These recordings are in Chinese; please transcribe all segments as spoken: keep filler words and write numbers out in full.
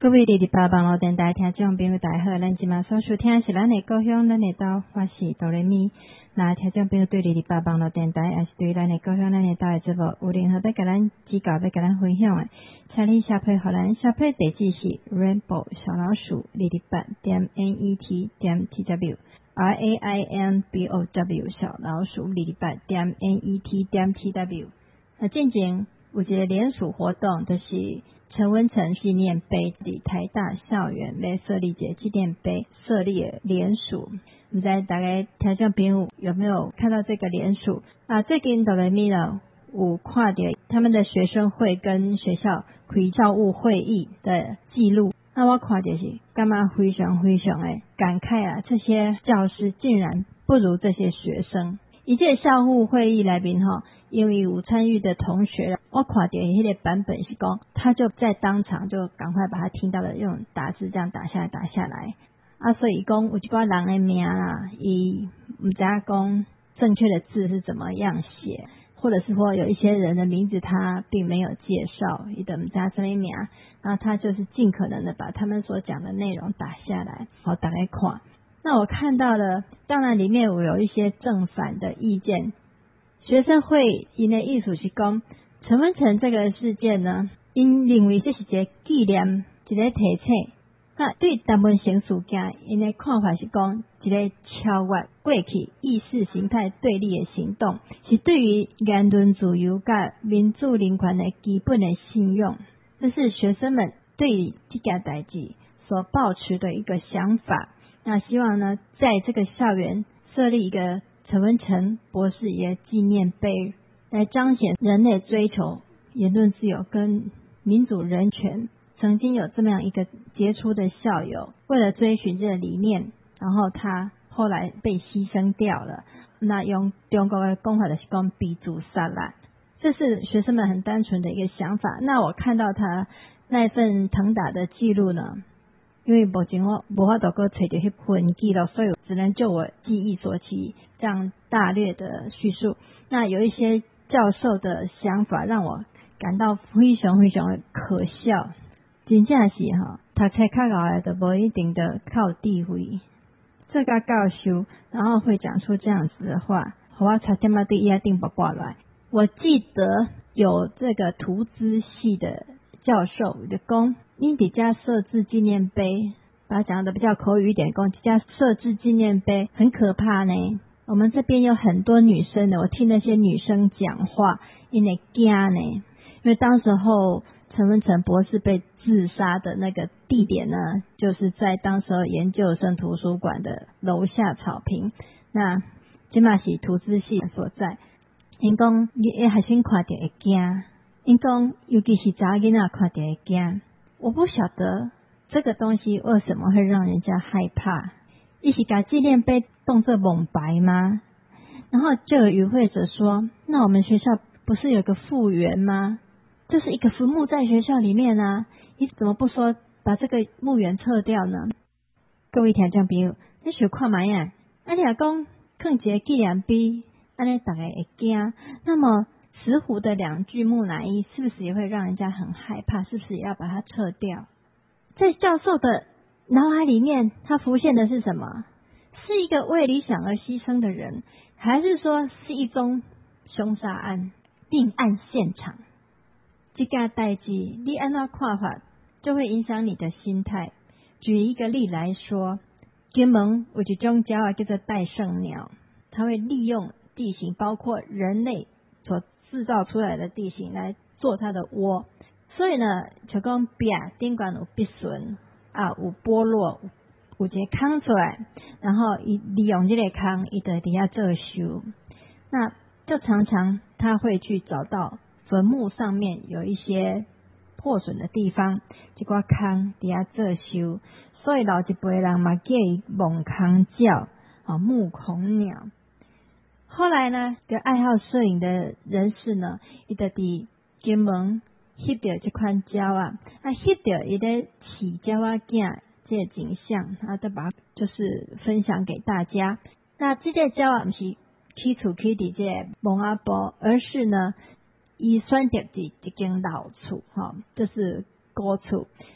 各位二二八网络电台听众朋友大家好，咱今晚所收听是咱的故乡咱的岛，我是哆来咪。那听众朋友对二二八网络电台也是对咱的故乡咱的岛的节目有任何要甲咱指教要甲咱分享的，请你写批给咱，写批地址是 rainbow 小老鼠二二八点 net 点 tw r a i n b o w 小老鼠二二八点 net 点 tw。那进前有一个联署活动，就是陈文成纪念碑伫台大校园要设立一个纪念碑，设立的联署。不知道大家听众朋友有没有看到这个联署啊？最近哆来咪呢有看到他们的学生会跟学校开教务会议的记录，那我看到是感觉非常非常的感慨啊！这些教师竟然不如这些学生。一届校务会议来宾哈，因为有参与的同学，我看到那个版本是讲，他就在当场就赶快把他听到的用打字这样打下来打下来啊，所以讲有一寡人的名啦，伊唔知道讲正确的字是怎么样写，或者是说有一些人的名字他并没有介绍，伊的唔知道什么名，然后他就是尽可能的把他们所讲的内容打下来，好大家看。那我看到了，当然里面有一些正反的意见。学生会因的意思是讲，陈文成这个事件呢，因认为这是一个纪念，一个提醒。那对陈文成事件，因的看法是讲，一个超越过去意识形态对立的行动，是对于言论自由跟民主人权的基本的信用。这是学生们对这件代志所抱持的一个想法。那希望呢，在这个校园设立一个陈文成博士一个纪念碑，来彰显人类追求言论自由跟民主人权。曾经有这么样一个杰出的校友，为了追寻这个理念，然后他后来被牺牲掉了。那用中国的讲法就是讲被自杀啦，这是学生们很单纯的一个想法。那我看到他那份腾打的记录呢，因为目前我无法度去找到迄份记录，所以只能就我记忆所及这样大略的叙述。那有一些教授的想法让我感到非常非常的可笑，真正是哈，读册较高的都无一定的靠智慧。这个教授然后会讲出这样子的话，我差点仔对伊定不过来。我记得有这个图资系的教授就讲，因伫家设置纪念碑，把它讲的比较口语一点，讲家设置纪念碑很可怕呢。我们这边有很多女生的，我听那些女生讲话，因为惊呢，因为当时候陈文成博士被自杀的那个地点呢，就是在当时候研究生图书馆的楼下草坪。那这嘛是图资系所在，因讲你学生看到会惊。因讲，尤其是查囡仔看到会惊，我不晓得这个东西为什么会让人家害怕。一起把纪念碑动作蒙白吗？然后就有与会者说，那我们学校不是有个复原吗？就是一个坟墓在学校里面啊，你怎么不说把这个墓园撤掉呢？各位听众朋友，你想看嘛呀？啊，你若讲放一个纪念碑，安尼大家会惊，那么石虎的两句木乃伊是不是也会让人家很害怕？是不是也要把它撤掉？在教授的脑海里面，他浮现的是什么？是一个为理想而牺牲的人，还是说是一宗凶杀案、命案现场？这件代志你按照看法，就会影响你的心态。举一个例来说，金门有一种鸟叫做戴胜鸟，它会利用地形，包括人类所制造出来的地形来做它的窝，所以呢，就讲壁顶管有壁笋啊，有剥落，有一个坑出来，然后伊利用这个坑，伊在底下做修，那就常常他会去找到坟墓上面有一些破损的地方，一个坑底下做修，所以老一辈人嘛叫伊蒙坑鸟啊，木孔鸟。后来呢，个爱好摄影的人士呢，伊就伫金门翕到这款鸟啊，啊翕到伊咧饲鸟仔囝这个景象，啊，就把就是分享给大家。那这个鸟啊，不是起厝起伫这个蒙阿波，而是呢，伊选择伫一间老厝，哈、哦，就是古厝。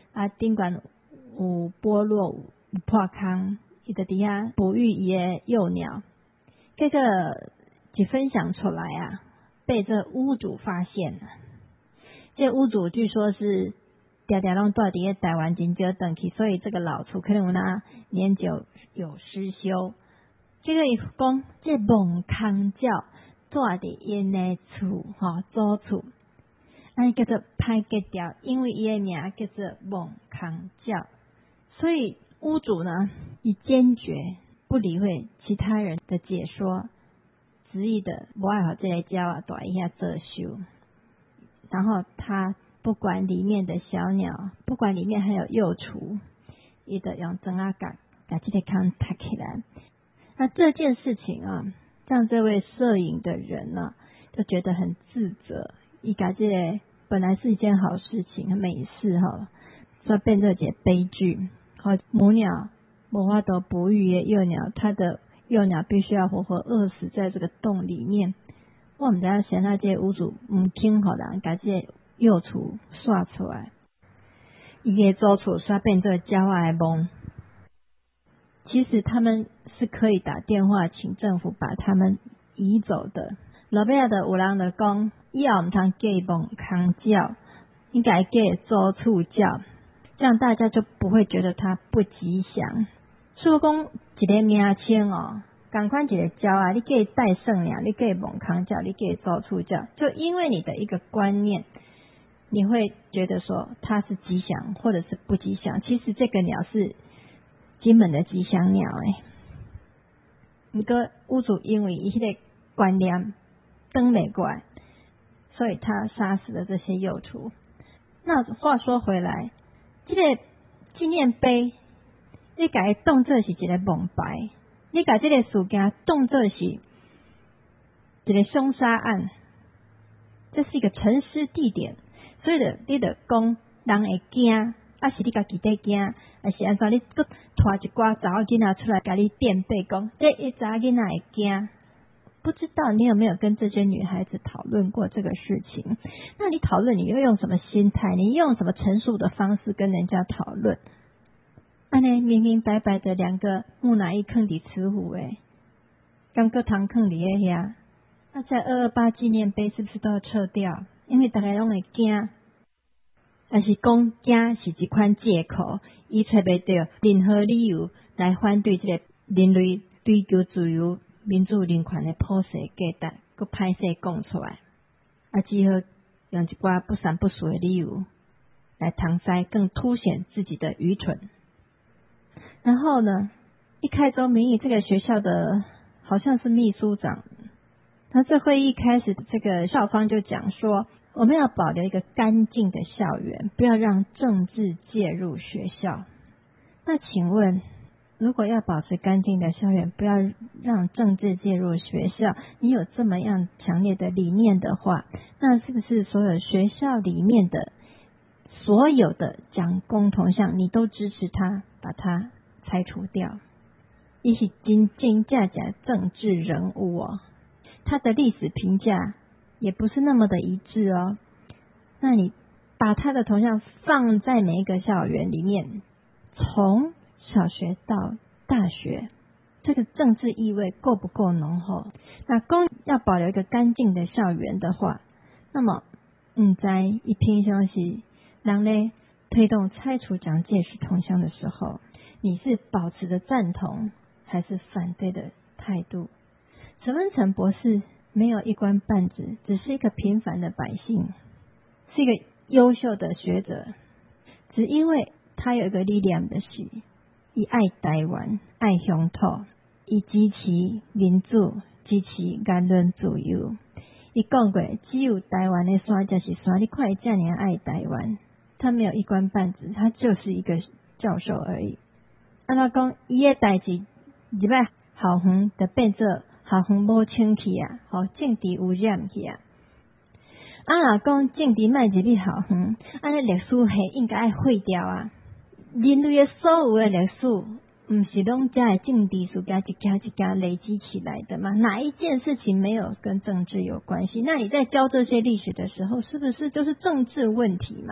啊顶管有剥落有破空，伊就伫遐哺育伊的幼鸟，这个一分享出来啊，被这屋主发现了。这屋主据说是常常拢住伫台湾真少回去，所以这个老厝可能有那年久有失修。这个伊讲，这梦空鸟住伫因的厝吼，祖厝，安叫做歹结掉，因为伊的名叫做梦空鸟，所以屋主呢，以坚决不理会其他人的解说，执意的不爱好这个鸟啊，住一下遮羞。然后他不管里面的小鸟，不管里面还有幼雏，伊就用针啊夹把这个坑搭起来。那这件事情啊，让这位摄影的人呢、啊，就觉得很自责。伊把这个本来是一件好事情、很美事哈，说变成一个悲剧。好，母鸟无法度哺育的幼鸟，它的幼鸟必须要活活饿死在这个洞里面。我们知道现在这个屋主唔肯互人把这个幼雏刷出来，伊个祖厝刷变做鸟仔的梦。其实他们是可以打电话请政府把他们移走的。老尾的有人就讲，以后唔通叫伊梦空鸟，应该叫祖厝鸟，这样大家就不会觉得它不吉祥。所以讲一个名称哦。赶快一个鸟啊，你给戴胜鸟，你给梦空鸟，你给祖厝鸟，就因为你的一个观念，你会觉得说它是吉祥或者是不吉祥。其实这个鸟是金门的吉祥鸟诶。不过屋主因为伊迄个观念登没过来，所以他杀死了这些幼雏。那话说回来，这个纪念碑，你把它当作是一个梦牌。你把这个事件当作是一个凶杀案，这是一个沉尸地点，所以的你的讲人会惊，还是你家己在惊，还是安怎？你搁拖一寡查某囡仔出来甲你辩白讲，这一查囡仔会惊。不知道你有没有跟这些女孩子讨论过这个事情？那你讨论，你又用什么心态？你用什么陈述的方式跟人家讨论？安尼明明白白的两个木乃伊放伫慈湖诶，刚个堂放伫迄遐，那在二二八纪念碑是不是都要撤掉？因为大家拢会惊，但是讲惊是一款借口，伊找袂到任何理由来反对这个人类追求自由、民主、人权的普世价值，佮歹势讲出来，啊，只好用一寡不三不四的理由来搪塞，更凸显自己的愚蠢。然后呢，一开宗明义，这个学校的好像是秘书长，他这会议开始，这个校方就讲说，我们要保留一个干净的校园，不要让政治介入学校。那请问，如果要保持干净的校园，不要让政治介入学校，你有这么样强烈的理念的话，那是不是所有学校里面的所有的讲公铜像，你都支持他，把他拆除掉？也是真真假假政治人物哦，他的历史评价也不是那么的一致哦。那你把他的铜像放在每一个校园里面，从小学到大学，这个政治意味够不够浓厚？那公要保留一个干净的校园的话，那么嗯，在一平常时人类推动拆除蒋介石铜像的时候，你是保持着赞同还是反对的态度？陈文成博士没有一官半职，只是一个平凡的百姓，是一个优秀的学者，只因为他有一个力量的是，他爱台湾，爱乡土，他支持民主，支持言论自由。他讲过，只有台湾的山才是山，你看他这样爱台湾，他没有一官半职，他就是一个教授而已。按他讲，伊的代志入来校园就变做校园无清气啊，吼政治污染去啊。啊，若讲政治卖入去校园，安尼历史系应该爱废掉啊。人类的所有的历史，唔是拢这政治事件一家一家累积起来的吗？哪一件事情没有跟政治有关系？那你在教这些历史的时候，是不是就是政治问题嘛？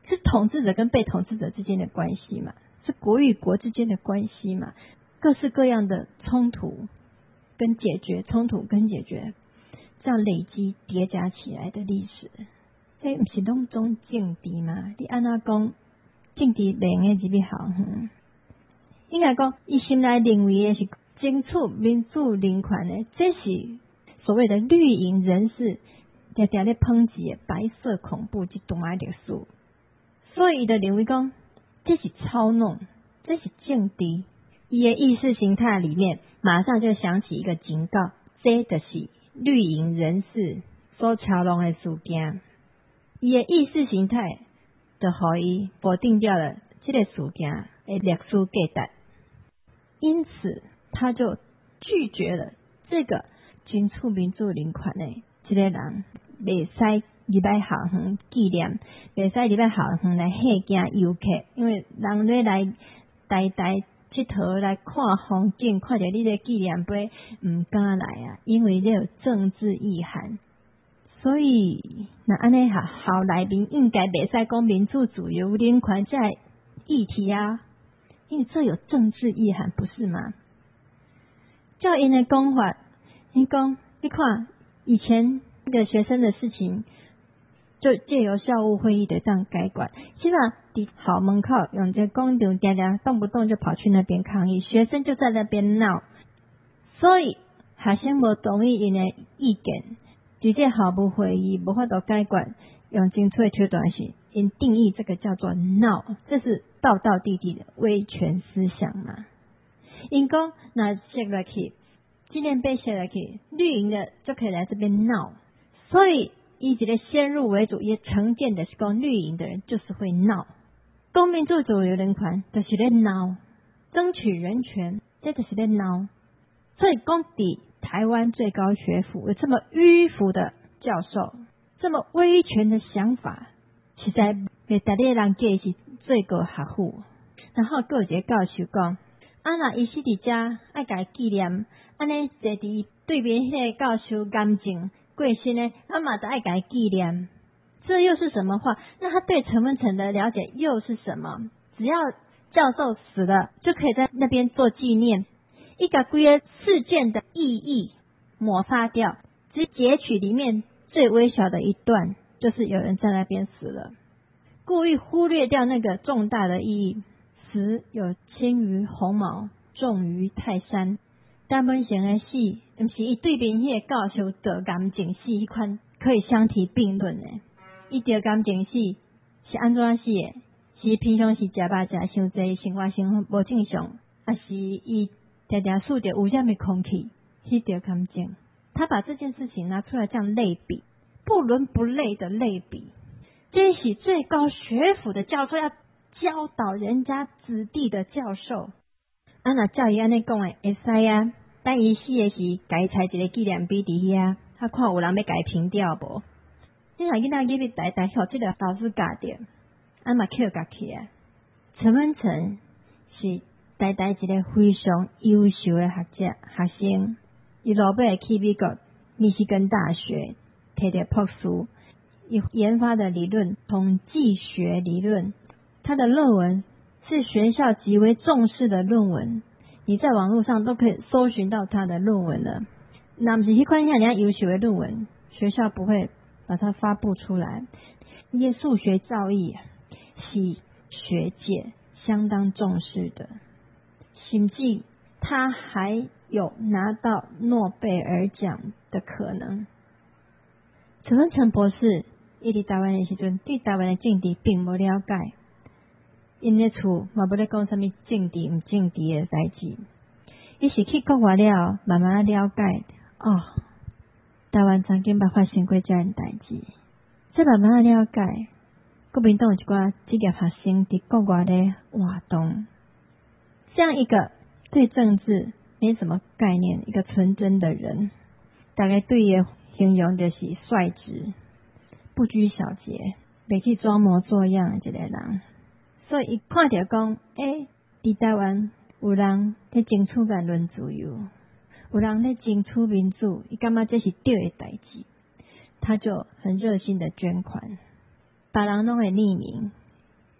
是统治者跟被统治者之间的关系嘛，是国与国之间的关系嘛，各式各样的冲突跟解决，冲突跟解决，这样累积叠加起来的历史，这不是拢种政治吗？你按怎讲政治零的入去好？嗯，应该讲伊心内认为的是争取民主人权的，这是所谓的绿营人士常常咧抨击的白色恐怖这段的历史，所以伊就认为讲这是操弄，这是政治。伊的意识形态里面马上就响起一个警告，这就是绿营人士所操弄的事件。伊的意识形态就互伊否定掉了这个事件的历史价值，因此他就拒绝了这个争取民主人权的这个人袂使入来校园纪念，袂使入来校园来吓惊游客，因为人咧来呆呆佚佗来看风景，看着你的纪念碑唔敢来啊，因为这有政治意涵。所以那安尼校校内面应该袂使讲民主自由人权这议题啊，因为这有政治意涵，不是吗？照因的讲法，你讲你看以前那个学生的事情，就借由校务会议的这样改管，基本上伫校门口用这公场嗲嗲，动不动就跑去那边抗议，学生就在那边闹，所以学生无同意因的意见，直接校务会议无法度改管，用争取手段是因定义这个叫做闹，这是道道地地的威权思想嘛。因讲那写落去，纪念碑写落去，绿营的就可以来这边闹，所以以一个先入为主，也成见的是讲绿营的人就是会闹，公民主自由人权就是在闹，争取人权这就是在闹。所以讲伫台湾最高学府有这么迂腐的教授，这么威权的想法，实在被大家人记是最高学府。然后还有一个教授讲，啊若伊死伫遮爱甲纪念，安尼坐伫对面迄个教授干净过身呢，啊嘛就爱甲纪念，这又是什么话？那他对陈文成的了解又是什么？只要教授死了，就可以在那边做纪念，一个规个事件的意义抹杀掉，只截取里面最微小的一段，就是有人在那边死了，故意忽略掉那个重大的意义。死有轻于鸿毛，重于泰山。陈文成的死，不是伊对面迄个教授得癌症死迄款可以相提并论的。伊得癌症死是安怎死的？是平常时食饱食伤济，生活生活无正常，还是伊常常数着有啥物空气去得癌症？他把这件事情拿出来这样类比，不伦不类的类比，这是最高学府的教授要教导人家子弟的教授。啊，若照伊安尼讲诶，会使啊。等伊死诶时，家采一个纪念碑伫遐，他看有人要家平掉无？你若囡仔入去呆呆，互这个老师教着，啊嘛捡家起啊。陈文成是呆呆一个非常优秀诶学者学生，伊落尾去美国密西根大学摕着博士，伊研发的理论统计学理论。他的论文是学校极为重视的论文，你在网络上都可以搜寻到他的论文了。那么是一款像人家优秀的论文，学校不会把它发布出来。一些数学造诣是学界相当重视的，甚至他还有拿到诺贝尔奖的可能。陈文成博士伊伫台湾的时阵，对台湾的政治并无了解。因咧厝嘛无咧讲啥物政治毋政治诶代志，伊是去国外了，慢慢了解哦，台湾曾经捌发生过这样代志，再慢慢了解，国民党有一寡职业学生伫国外咧活动，这样一个对政治没什么概念、一个纯真的人，大概对伊形容就是率直、不拘小节、袂去装模作样的一个人。所以伊看到讲，诶，伫台湾有人在争取言论自由，有人在争取民主，伊感觉这是对的代志，他就很热心的捐款，别人拢会匿名，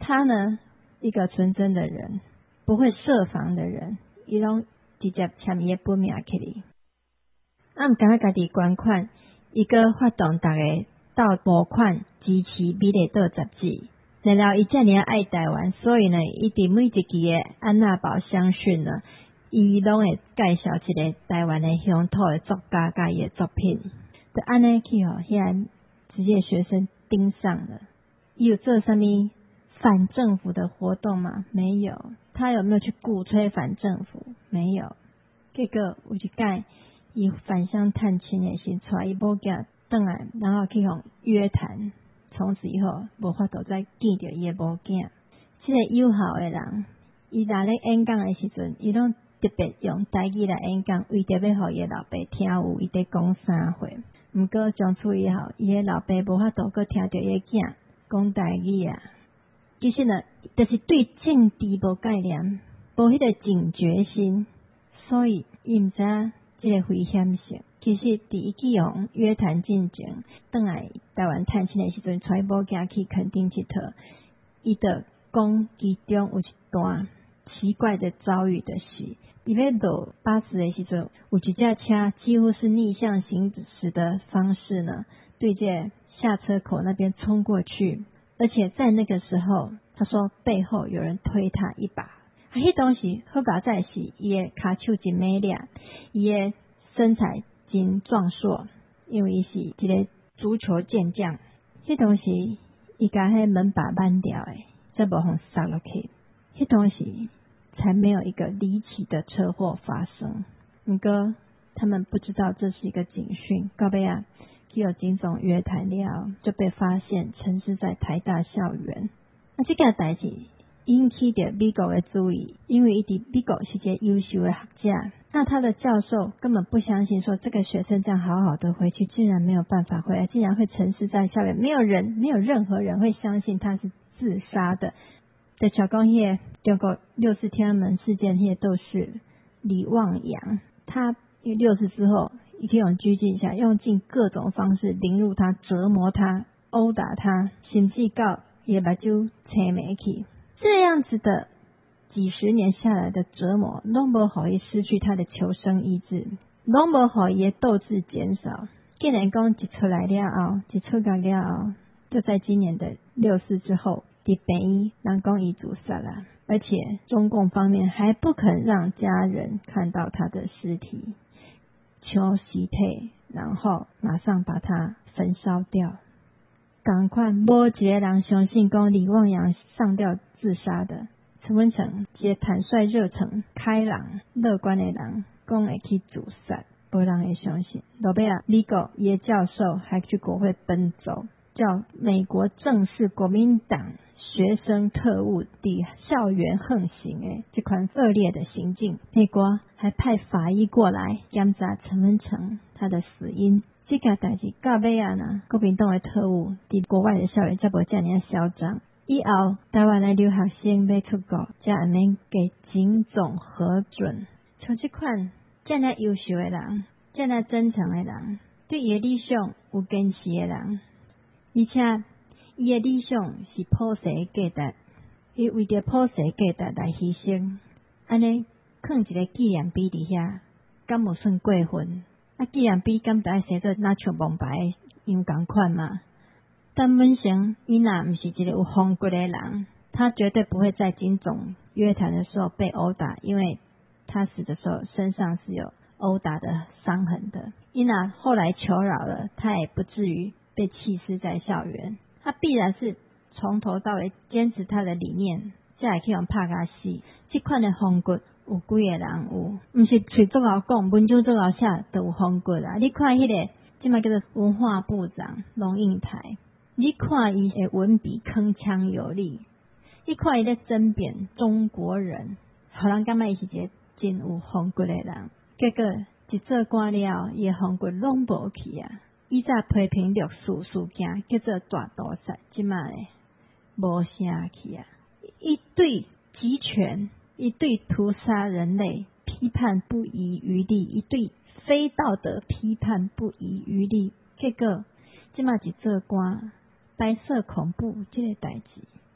他呢，一个纯真的人，不会设防的人，伊拢直接签伊的本名起哩。啊，毋敢家己捐款，伊个发动大家到募款支持美丽岛杂志。然后伊遮尔爱台湾，所以呢，伊伫每一期的安娜堡相讯呢，伊拢会介绍一个台湾的乡土的作家甲伊的作品。就安尼去吼，遐职业学生盯上了。伊有做什么反政府的活动吗？没有。他有没有去鼓吹反政府？没有。结果有一届，伊返乡探亲的时，带伊某囝转来，然后去互约谈。从此以后，无法度再见到伊的某囝。这个友好的人，伊来咧演讲的时阵，伊拢特别用台语来演讲，为着要互伊的老爸听有伊在讲啥话。毋过从此以后，伊的老爸无法度搁听到伊的囝讲台语啊。其实呢，就是对政治无概念，无迄个警觉心，所以伊毋知影即个危险性。其实伫伊去用约谈进前，转来台湾探亲的时阵，带某囝去垦丁佚佗，伊就讲其中有一段奇怪的遭遇，就是伊要落巴士的时阵，有一架车几乎是逆向行驶的方式呢，对这下车口那边冲过去，而且在那个时候，他说背后有人推他一把。啊，迄当时好佳在是伊的骹手真美丽，伊的身材真壮硕，因为伊是一个足球健将。迄当时伊甲迄门把扳掉诶，才无互杀落去。迄当时才没有一个离奇的车祸发生。不过他们不知道这是一个警讯，到尾啊去有警总约谈了，就被发现陈尸在台大校园。那这个代志引起着美国的注意，因为伊伫美国是一个优秀的学者。那他的教授根本不相信说这个学生这样好好的回去，竟然没有办法回来，竟然会陈尸在校园，没有人没有任何人会相信他是自杀的。在小讲迄个中国六四天安门事件迄个斗士李旺阳，他因为六四之后一天用拘禁下，用尽各种方式凌辱他、折磨他、殴打他，甚至到伊目睭青霉去。这样子的几十年下来的折磨，拢无互伊失去他的求生意志，拢无互伊的斗志减少。竟然讲一出来了后，一出狱了后，就在今年的六四之后，伫病院人讲伊自杀了，而且中共方面还不肯让家人看到他的尸体，抢尸体，然后马上把他焚烧掉。赶快无一个人相信讲李旺阳上吊自杀的。陈文成一个坦率热诚开朗乐观的人讲会去自杀，无人会相信。落尾啊，美国伊的教授还去国会奔走，叫美国正视国民党学生特务伫校园横行的这款恶劣的行径。美国还派法医过来检查陈文成他的死因。这件代志到尾啊呢，国民党的特务伫国外的校园才无这样嚣张。以后台湾的留学生要出国，才会免给警总核准。像这款这样优秀的人，这样真诚的人，对伊的理想有坚持的人，而且伊的理想是普世价值，伊为着普世价值来牺牲，安尼放一个纪念碑伫遐，敢有算过分？啊，纪念碑敢得爱写做哪像蒙牌样共款嘛？但文成伊若毋是一个有风骨的人，他绝对不会在警总约谈的时候被殴打，因为他死的时候身上是有殴打的伤痕的。伊若后来求饶了，他也不至于被弃尸在校园。他必然是从头到尾坚持他的理念，才会去用拍甲死。这款的风骨有几个人有？毋是嘴足敖讲，文章足敖写都有风骨啦。你看迄、那个，即马叫做文化部长龙应台，你看伊的文笔铿锵有力，你看伊咧争辩中国人，互人感觉伊是一个真有风骨的人。结果一做官了，伊的风骨拢无去啊！伊早批评六四事件叫做大屠杀，即马咧无啥去啊！一对集权。一对屠杀人类批判不遗余力，一对非道德批判不遗余力。结果即马一做官，白色恐怖这个代志，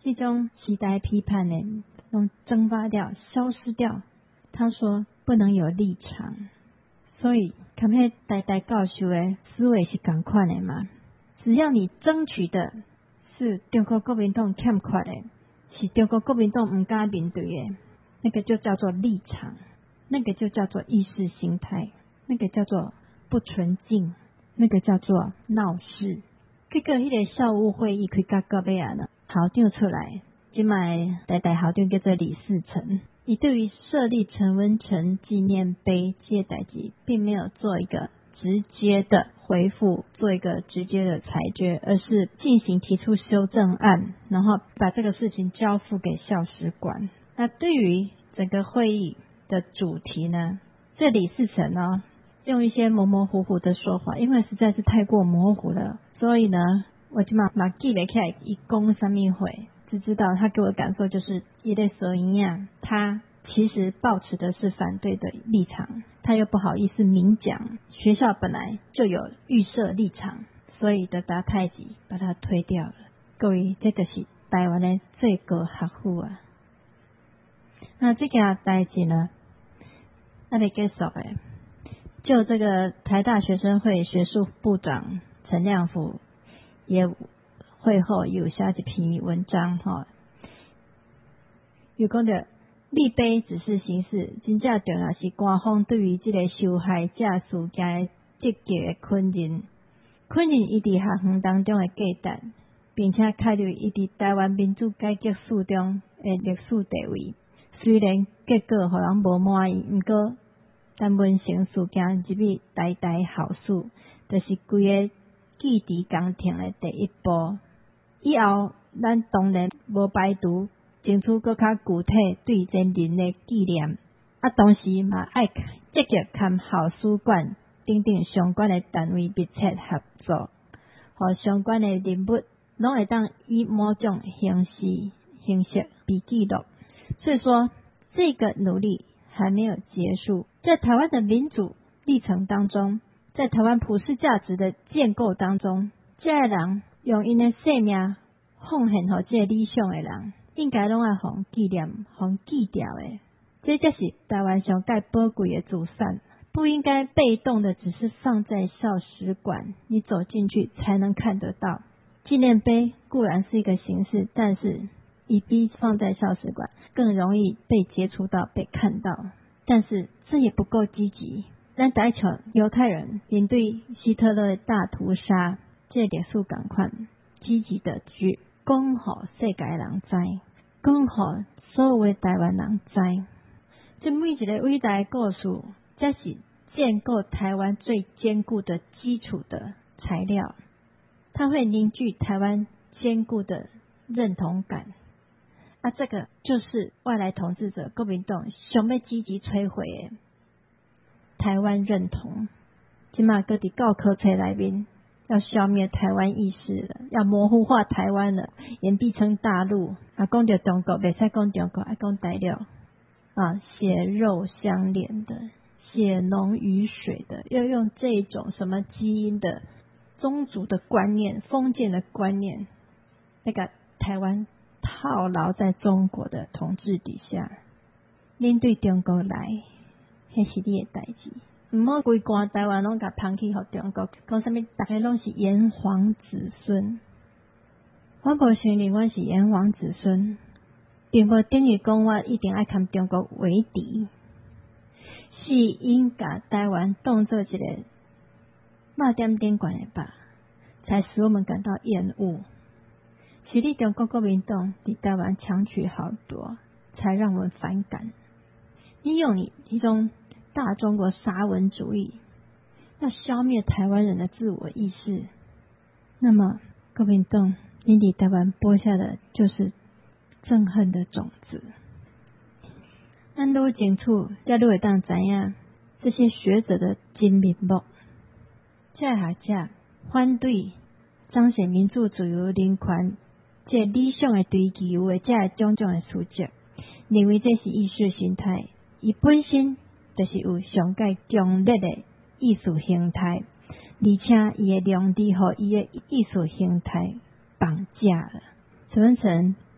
那种时代批判的都蒸发掉消失掉。他说不能有立场，所以看那代代教授的思维是同款的嘛，只要你争取的是中国国民党欠缺的，是中国国民党不敢面对的，那个就叫做立场，那个就叫做意识形态，那个叫做不纯净，那个叫做闹事。结果那个校务会议开到到尾啊呢，校长出来，现在代代校长叫做李世成，他对于设立陈文成纪念碑这代志并没有做一个直接的回复，做一个直接的裁决，而是进行提出修正案，然后把这个事情交付给校史馆。那对于整个会议的主题呢，这李世成呢用一些模模糊糊的说法，因为实在是太过模糊了，所以呢我就马马记了起来一公三密会，只知道他给我的感受就是一类蛇一样，他其实抱持的是反对的立场，他又不好意思明讲，学校本来就有预设立场，所以就打太极把他推掉了。各位，这个是台湾的最高学府啊。那这件代志呢，那得结束的。就这个台大学生会学术部长陈亮福也会后有写一篇文章哈，有讲到立碑只是形式，真正重要是官方对于这个受害者事件的积极的肯认，肯认伊伫学园当中的价值，并且确立伊伫台湾民主改革史中的历史地位。虽然结果互人无满意，不过陈文成事件入去代代校史，就是规个记忆工程的第一步。以后咱当然无排除争取更较具体对前人的纪念，啊，同时嘛爱积极跟校史馆等等相关的单位密切合作，和相关的人物拢会当以某种形式形式被记录。所以说，这个努力还没有结束。在台湾的民主历程当中，在台湾普世价值的建构当中，这些人用因的生命奉献给这个理想的人，应该拢要互纪念、互记掉的。这才是台湾上盖宝贵的资产，不应该被动的只是放在校史馆，你走进去才能看得到。纪念碑固然是一个形式，但是以比放在校史馆更容易被接触到、被看到，但是这也不够积极。咱台像犹太人面对希特勒的大屠杀，这历史同款，积极的去讲互世界人知，讲互所有的台湾人知，这每一个伟大的故事，这是建构台湾最坚固的基础的材料，它会凝聚台湾坚固的认同感。啊，这个就是外来统治者国民党想要积极摧毁的台湾认同。现在各地教科册内面要消灭台湾意识了，要模糊化台湾了，言必称大陆。啊，讲到中国，袂使讲中国，爱讲台陆。啊，血肉相连的，血浓于水的，要用这种什么基因的宗族的观念、封建的观念，那个台湾套牢在中国的统治底下，恁对中国来，迄是你的代志。唔好规竿台湾拢甲抛弃互中国，讲啥物？大家拢是炎黄子孙。我无承认我是炎黄子孙，并无等于讲我一定爱跟中国为敌。是因甲台湾当作一个肉点点管的吧，才使我们感到厌恶。是你中国国民党比台湾强取豪夺，才让我们反感。你用你一种大中国沙文主义，要消灭台湾人的自我意识，那么国民党你伫台湾播下的就是憎恨的种子。咱愈清楚，才愈会当知影这些学者的真面目。这学者反对彰显民主、自由、人权这理想的追求的这种种的事迹，认为这是意识形态，伊本身就是有上界强烈的意识形态，而且伊的良知和伊的意识形态绑架了。陈文成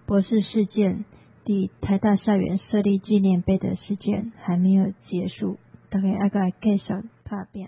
博士事件，第台大校园设立纪念碑的事件还没有结束，大家要来继续打拼。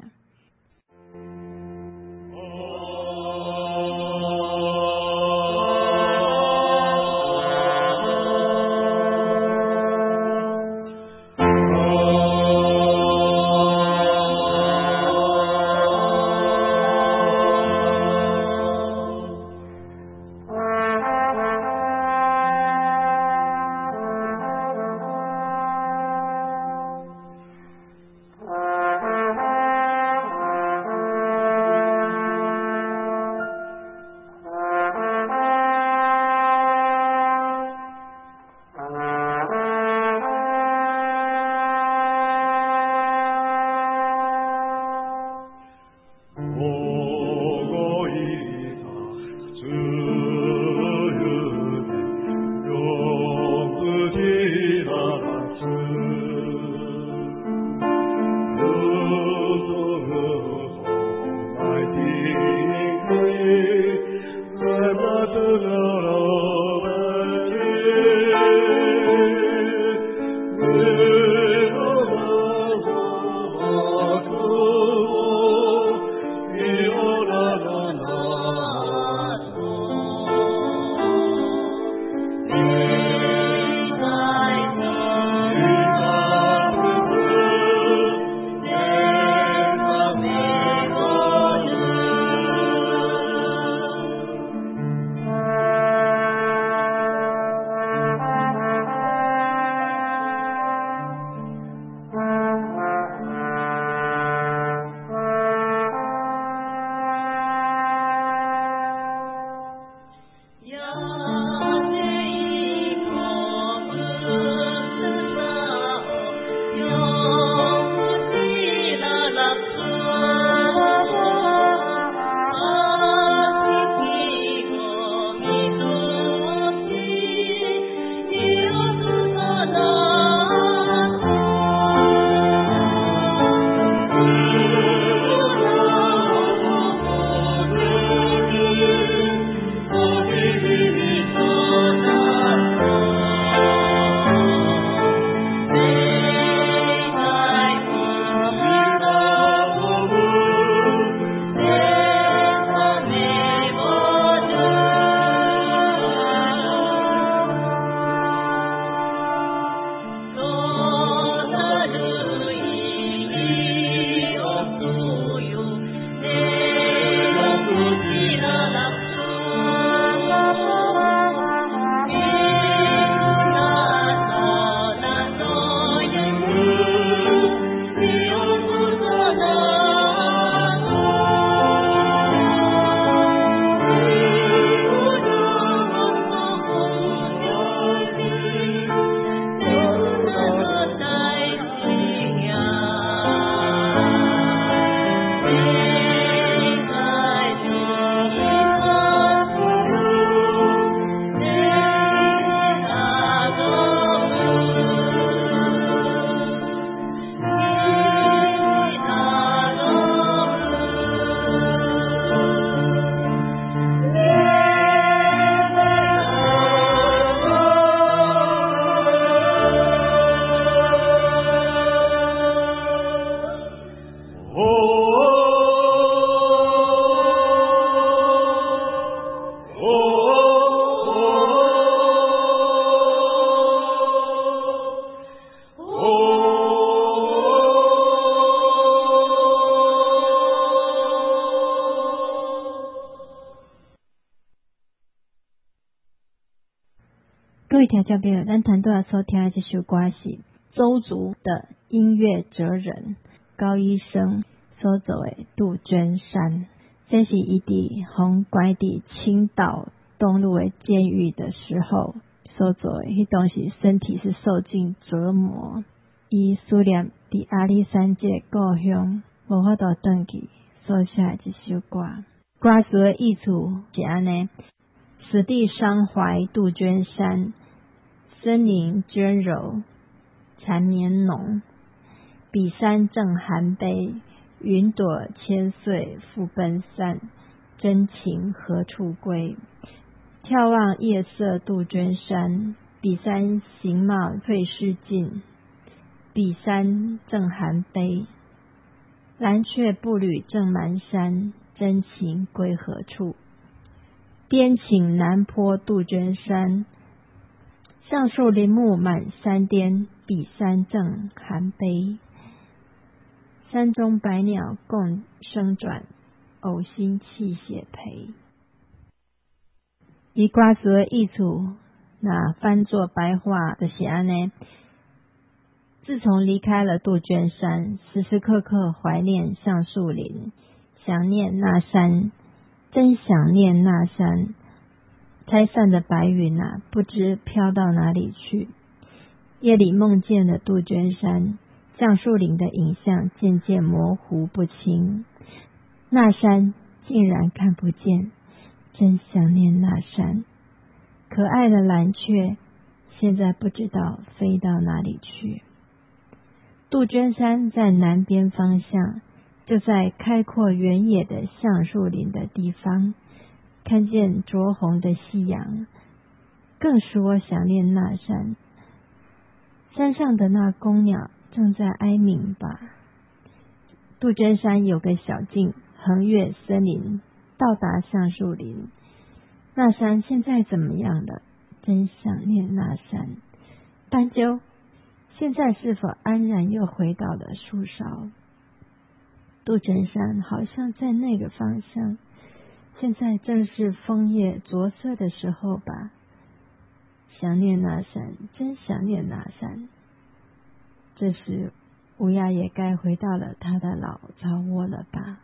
各位听众朋友，咱团队所听的这首歌是周族的音乐哲人高医生所做的《杜鹃山》，这是伊伫红关伫青岛东路的监狱的时候所做的，迄当时身体是受尽折磨，伊思念伫阿里山这故乡无法度回去所写的这首歌。歌词的意思是安尼：此地伤怀杜鹃山，森林娟柔缠绵浓，彼山正寒悲，云朵千岁复奔散，真情何处归？ 眺望夜色杜鹃山，彼山形貌最是近，彼山正寒悲。蓝雀步履正南山，真情归何处？边请南坡杜鹃山，橡树林木满山巅，彼山正寒悲。山中百鸟共声转，呕心泣血赔。伊歌词的意思，那翻作白话就是安尼。自从离开了杜鹃山，时时刻刻怀念橡树林，想念那山，真想念那山。拆散的白云啊，不知飘到哪里去。夜里梦见了杜鹃山，橡树林的影像渐渐模糊不清，那山竟然看不见，真想念那山。可爱的蓝雀现在不知道飞到哪里去。杜鹃山在南边方向，就在开阔原野的橡树林的地方，看见灼红的夕阳，更使我想念那山。山上的那公鸟正在哀鸣吧。杜鹃山有个小径，横越森林，到达橡树林。那山现在怎么样了？真想念那山。斑鸠现在是否安然又回到了树梢？杜鹃山好像在那个方向，现在正是枫叶着色的时候吧。想念那山，真想念那山。这时乌鸦也该回到了它的老巢窝了吧。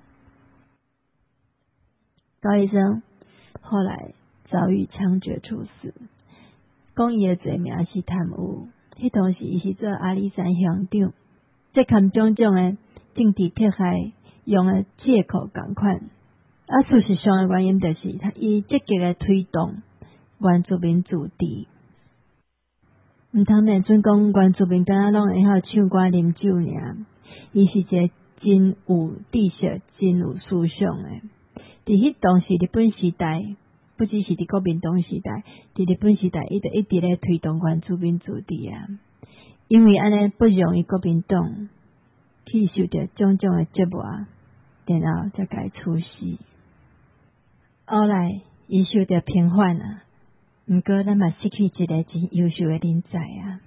高医生后来遭遇枪决处死，讲伊的罪名是贪污。迄当时伊是做阿里山乡长，这跟种种的政治迫害用的借口同款。啊，事实上的原因就是他伊积极的推动原住民自治。毋通认准讲原住民敢若拢会晓唱歌啉酒尔，伊是一个真有知识、真有思想的。伫迄当时日本时代，不只是伫国民党时代，伫日本时代伊就一直咧推动原住民自治啊。因为安尼不容易国民党去受到种种的折磨，然后才该处死。后来伊受到平反啊，毋过咱嘛失去一个真优秀的人才啊。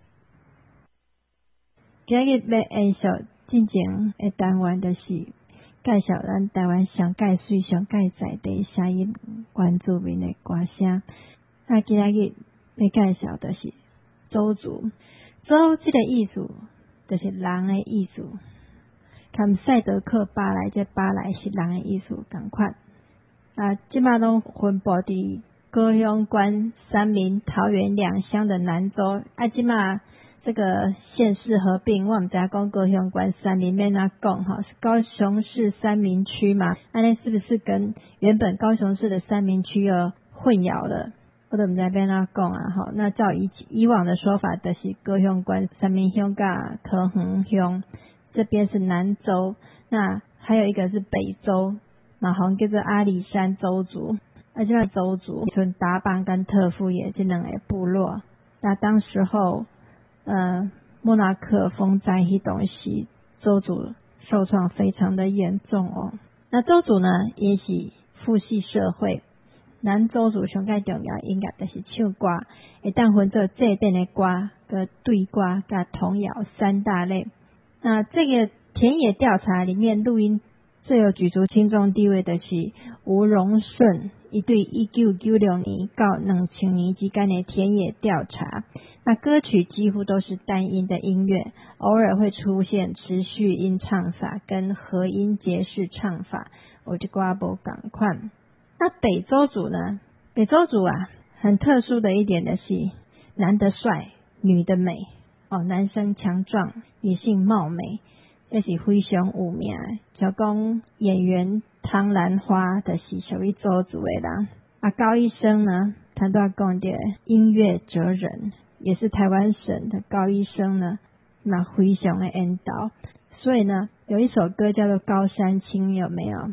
今日要延续进前的单元，就是介绍咱台湾上界水、上界在地声音原住民的歌声。那今日要介绍的是邹族。邹这个意思就是人的意思，跟赛德克巴莱这巴莱是人的意思同款。啊，即马拢分布伫高雄关、三民、桃园两乡的南州。啊，即马这个县市合并，我们知道讲高雄关、三民要哪讲哈？是高雄市三民区嘛？安尼是不是跟原本高雄市的三民区又混淆了？我都唔知要哪讲啊？哈，那照以以往的说法，就是高雄关、三民乡甲桃园乡，这边是南州，那还有一个是北州，嘛好像叫做阿里山邹族。而且那邹族从达邦跟特富野这两个部落，那当时候呃莫拉克风灾迄东西，邹族受创非常的严重哦。那邹族呢也是父系社会，咱邹族上界重要应该就是唱歌，会当分做祭典的歌、跟对歌、跟童谣三大类。那这个田野调查里面录音最有举足轻重地位的是吴荣顺，一对一九九六年到两千年之间的田野调查。那歌曲几乎都是单音的音乐，偶尔会出现持续音唱法跟合音节式唱法，我就歌无同款。那北邹族呢？北邹族啊，很特殊的一点的是，男的帅，女的美哦，男生强壮，女性貌美，这是非常有名的。就讲演员汤兰花就是属于邹族的人。啊，高医生呢，他都要讲的音乐哲人，也是台湾省的高医生呢，那非常的引导。所以呢，有一首歌叫做《高山青》，有没有？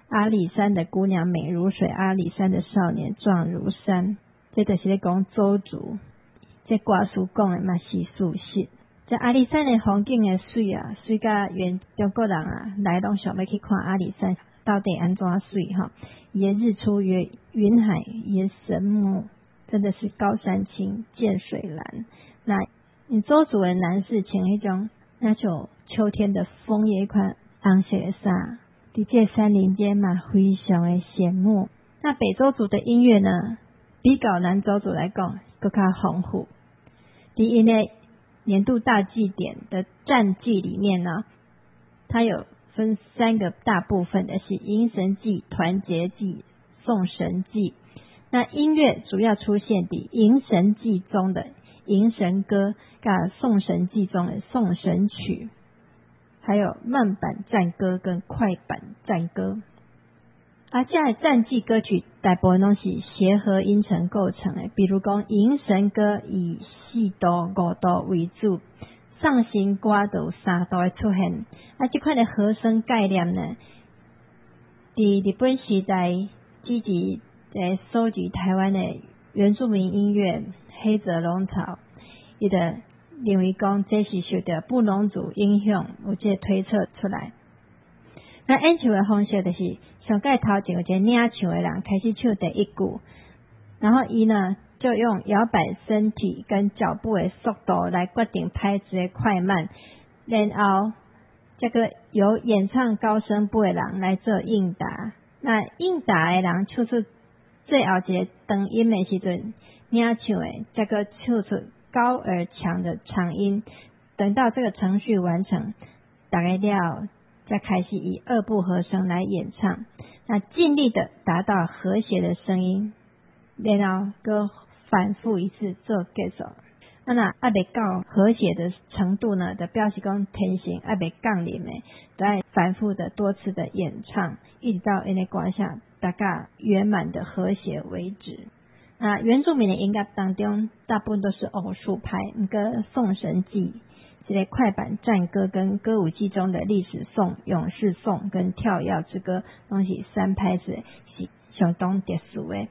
阿里山的姑娘美如水，阿里山的少年壮如山，这就是咧讲邹族。这歌词讲的嘛是事实。这阿里山的风景的水啊，水甲原中国人啊来拢想要去看阿里山到底安怎水哈？伊的日出云云海，伊的神木真的是高山青，见水蓝。那你邹族的男士穿迄种那种秋天的枫叶一款红色的衫，伫这山林间嘛非常的显目。那北邹族的音乐呢，比较南邹族来讲更加丰富。伫因的年度大祭典的战祭里面呢，它有分三个大部分的，是迎神祭、团结祭、送神祭。那音乐主要出现伫迎神祭中的迎神歌，跟送神祭中的送神曲，还有慢板战歌跟快板战歌。而这些战祭歌曲大部分都是协和音程构成的，比如讲迎神歌以四度五度为主，上行歌就有三度的出现。啊，这款的和声概念呢，伫日本时代积极在收集台湾的原住民音乐黑泽龙草，伊就认为讲这是受到布农族影响，有这推测出来。那演唱的方式就是，上盖头前有一个领唱的人开始唱第一句，然后伊呢就用摇摆身体跟脚步的速度来决定拍子的快慢，然后这个由演唱高声部的人来做应答。那应答的人唱出最后一个长音的时阵，领唱的这个唱出高而强的长音。等到这个程序完成，大概了再开始以二部和声来演唱，那尽力的达到和谐的声音，然后搁反复一次做结束。啊那还未到和谐的程度呢，就表示讲天性还未降临的，都要反复的多次的演唱，一直到因的歌下大概圆满的和谐为止。那原住民的音乐当中，大部分都是偶数拍，那个送神祭。这类快板战歌跟歌舞伎中的历史颂、勇士颂跟跳跃之歌，拢是三拍子是相当特殊的。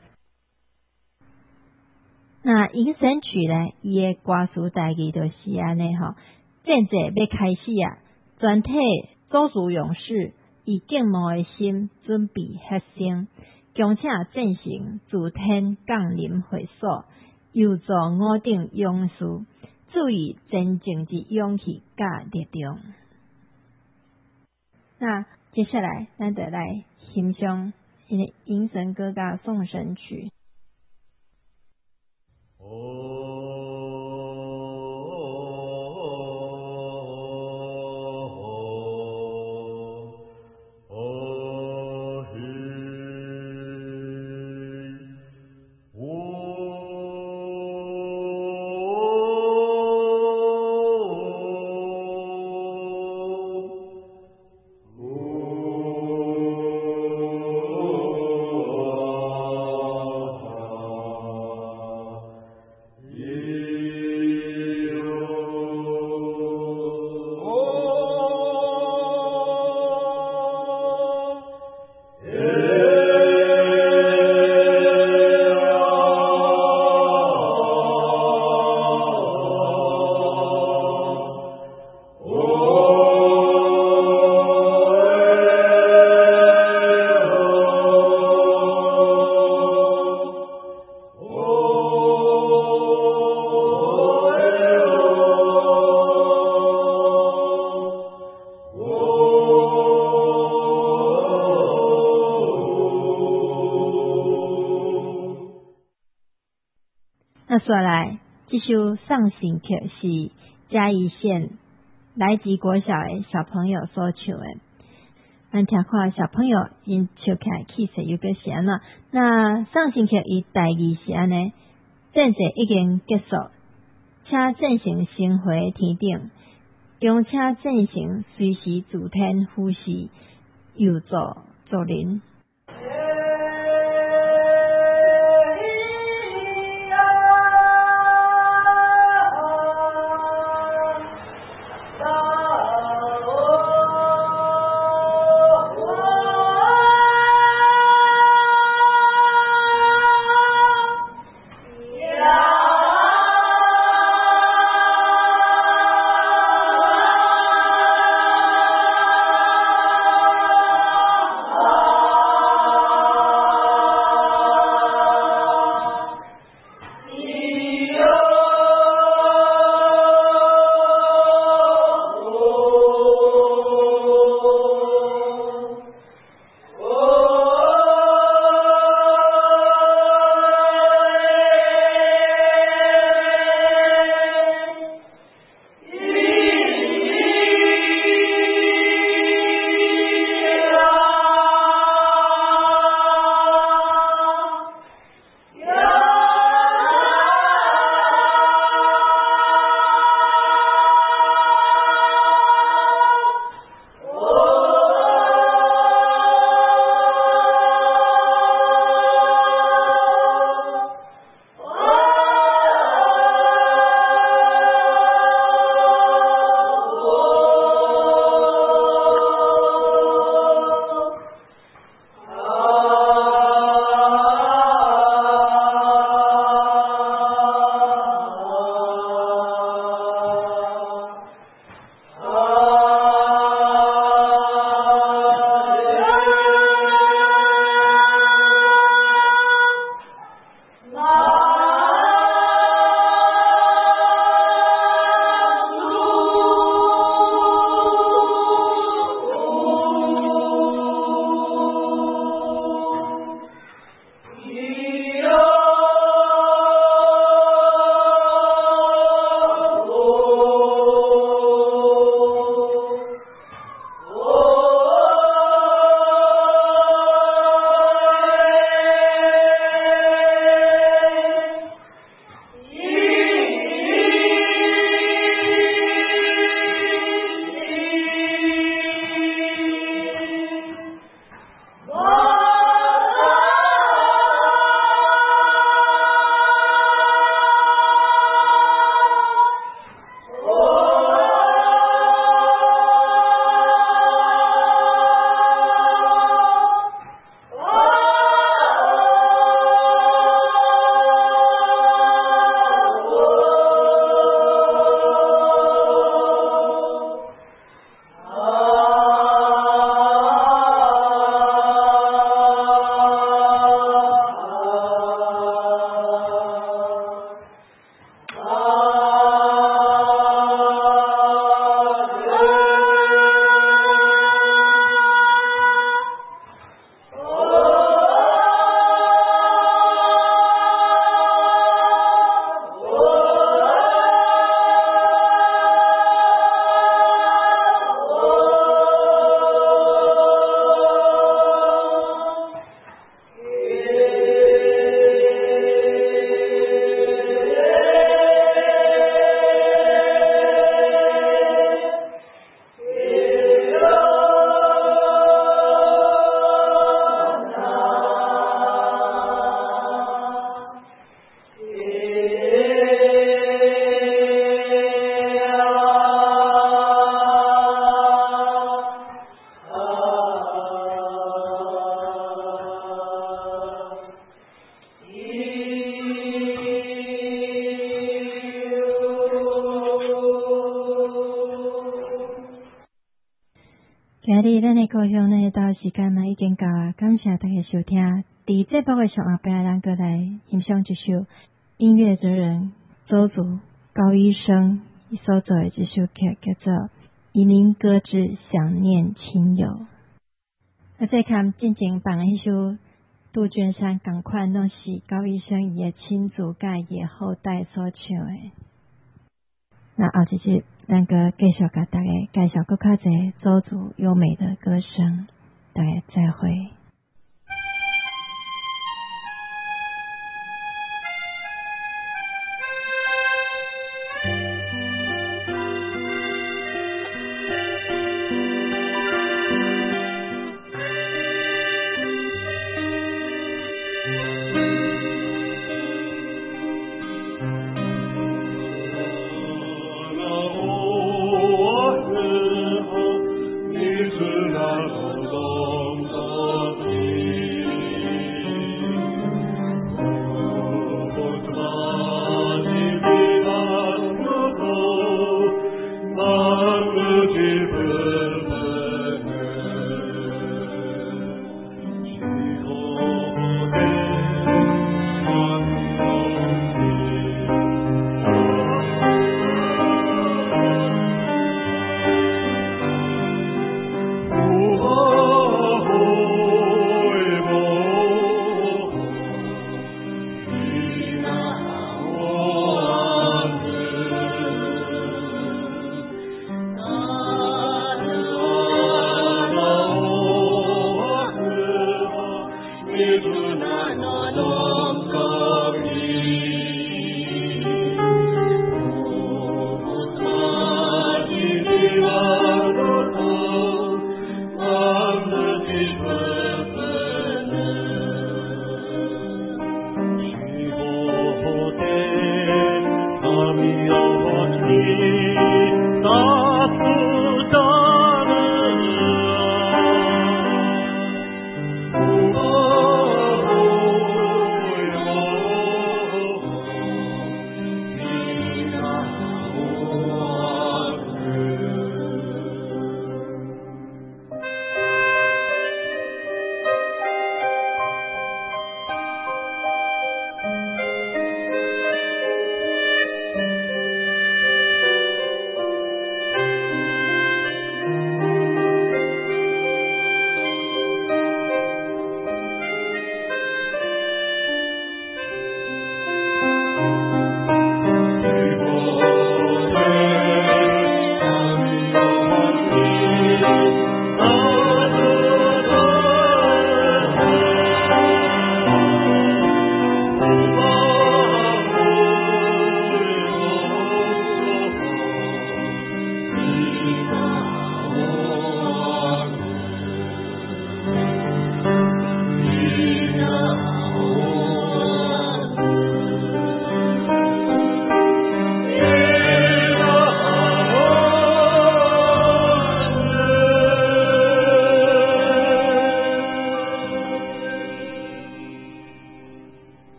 那迎神曲呢，伊的歌词大意就是安尼吼，战者要开始啊，全体邹族勇士以敬慕的心准备牺牲，强且进行自天降临会所，又做五顶勇士。注意真正之勇气甲力量。那接下来咱就来欣赏因的迎神歌甲送神曲。那说来，这首送神曲是嘉义县来吉国小的小朋友所唱的。咱听看小朋友因唱起来气势有个是安怎？那送神曲伊大意是安尼：战者已经结束，请进行升回天顶，强且进行随时自天呼吸，又作作人。 今日咱的故乡呢，到时间嘛已经到啊，感谢大家收听。伫节目的上后边，咱过来欣赏一首音乐哲人周族高医生所做的这首曲，叫做《移民歌之想念亲友》。啊，再看进前放的迄首杜鹃山同款，拢是高医生伊的亲族甲伊的后代所唱的。那后一集咱个继续甲大家介绍更较侪周族优美的歌声，大家再会。